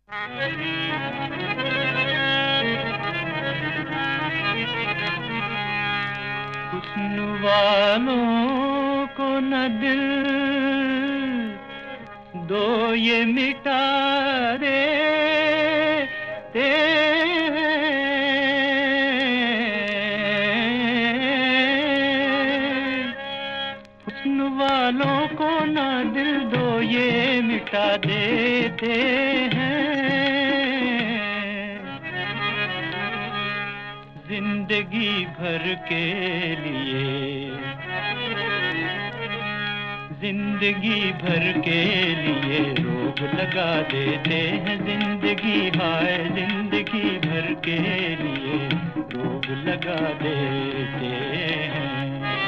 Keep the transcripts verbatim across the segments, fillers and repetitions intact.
हुस्न वालों को न दिल दो ये मिटा देते हैं। हुस्न वालों को न दिल दो ये मिटा देते हैं। जिंदगी भर के लिए, जिंदगी भर के लिए रोग लगा देते हैं। जिंदगी हाय जिंदगी भर के लिए रोग लगा देते हैं।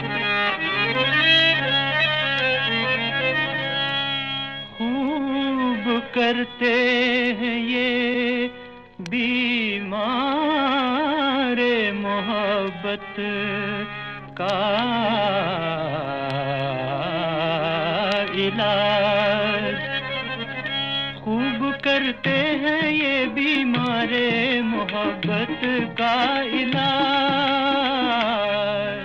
खूब करते हैं ये बीमार मोहब्बत का इलाज। खूब करते हैं ये बीमारे मोहब्बत का इलाज।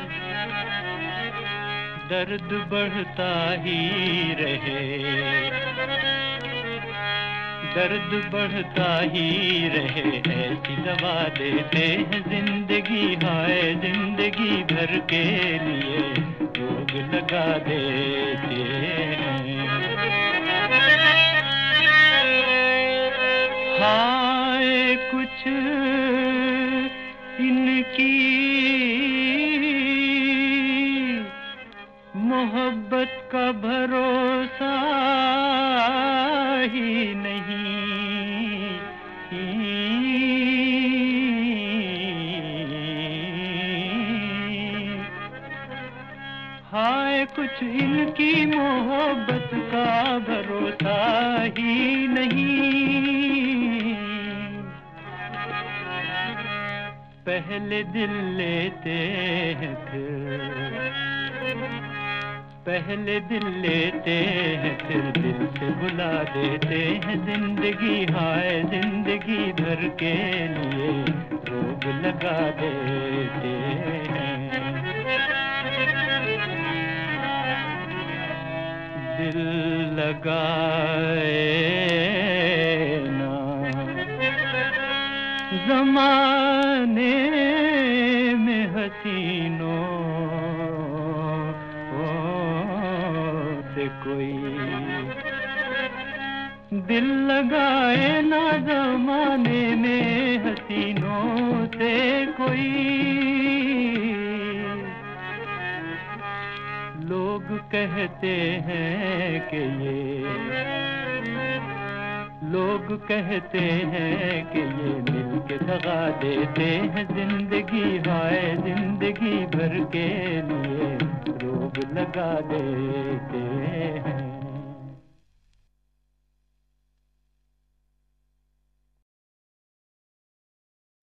दर्द बढ़ता ही रहे, दर्द बढ़ता ही रहे ऐसी दवा देते हैं। जिंदगी हाय जिंदगी भर के लिए रोग लगा देते हैं। हाय कुछ इनकी मोहब्बत का भरोसा ही नहीं। हाय कुछ इनकी मोहब्बत का भरोसा ही नहीं। पहले दिल लेते हैं फिर, पहले दिल लेते हैं फिर दिल से बुला देते हैं। जिंदगी हाय जिंदगी भर के लिए रोग लगा देते हैं। दिल लगाए ना ज़माने में हसीनों से कोई, दिल लगाए ना ज़माने में हसीनों से कोई। लोग कहते हैं कि ये, लोग कहते हैं कि ये मिलके दगा देते हैं। जिंदगी हाय जिंदगी भर के लिए रोग लगा देते हैं।